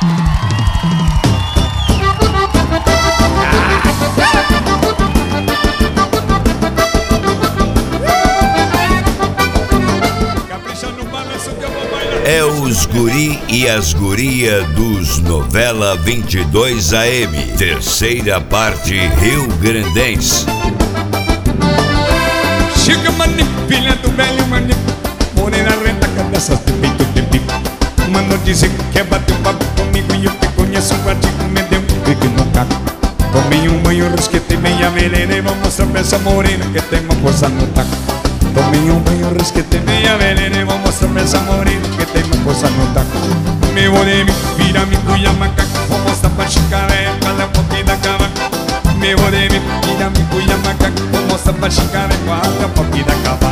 É os guri e as guria dos Novela 22 AM, terceira parte rio-grandense. Chega manico, filha do velho manico, morena retaca dessas de peito de bico. Mano dizer que quer bater papo comigo e eu te conheço um artigo, me deu um pique no caco. Tomei um banho, resquetei meia melena e vou mostrar pra essa morena que tem uma força no taco. Tomei um banho, resquetei meia melena e vou mostrar pra essa morena que tem uma força no taco. Me olhei, me vira, me cuia, macaco, vou mostrar pra chicaré, cala um pouquinho da cava. Me olhei, me vira, me cuia, macaco, vou mostrar pra chicaré, cala um pouquinho da cava.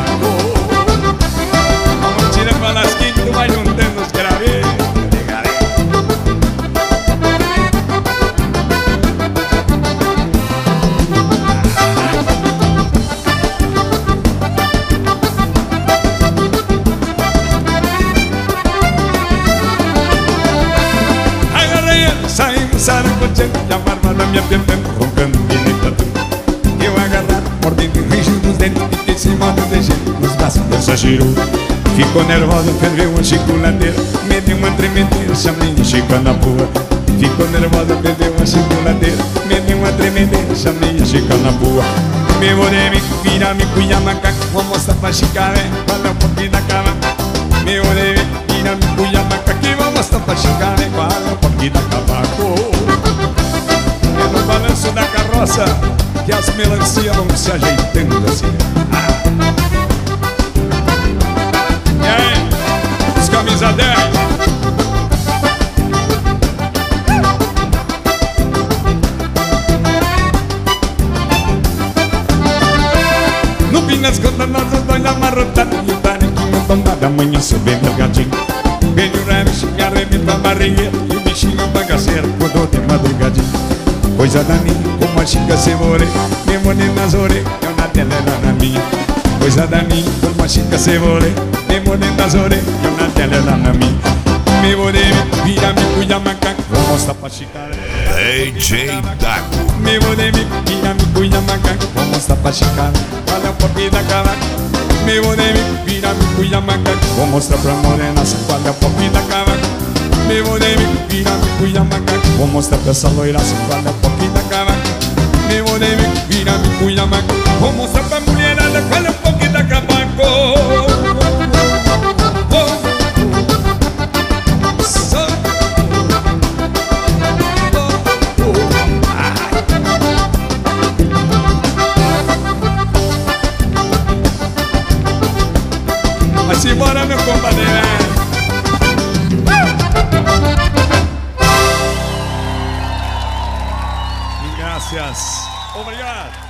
Vamos tirar pra lasquinha, tu vai juntando os graves. Saímos saracoteando e a marmada me apertando, roncando que nem tatu. Eu agarrado, mordendo e rígido os dentes, fiquei em cima do dejeito, nos braços dessa girou. Ficou nervosa, ferveu a chiculadeira, me deu uma tremedeira, chamei a Chica na boa. Ficou nervosa, ferveu a chiculadeira, me deu uma tremedeira, chamei a Chica na boa. Me olhei, me vira, me cuia, macaco, vou mostrar pra Chicaré, fala um pouquinho da cama. Me olhei, me vira, me cuia, macaco, vou mostrar pra Chicaré, fala um pouquinho da cavaco. É no balanço da carroça que as melancias vão se ajeitando assim. E aí, os camisa 10. No fim das contas nós os dois amarrotados e o tarequinho tombado, amanhã subendo o gatinho. Veio o remo, xinga, arrebenta a barrigueira e o bichinho bagaceiro acordou de madrugadinha. Coisa da minha, como a Chica Ceboreira, me mordendo nas orelhas, eu na tela era na minha. Coisa da minha, como a Chica Ceboreira, me mordendo nas orelhas, eu na tela era na minha. Me morei, vira, me cuida, macaco, vou mostrar pra Chicaré. DJ Dago. Me morei, vira, me cuida, macaco, vou mostrar pra Chicaré. Olha o pop da cavaca. Me morei, vira, me cuida, macaco, vou mostrar pra morena, qual é o pop da cavaca. Me morei, vira, me cuida, macaco, vou mostrar pra essa loira, qual é o pop da cavaca. Me morei, vira, me cuida, macaco, vou mostrar pra mulherada, qual é o pop da cavaca. Mas simbora, meu compadre. Graças. Obrigado.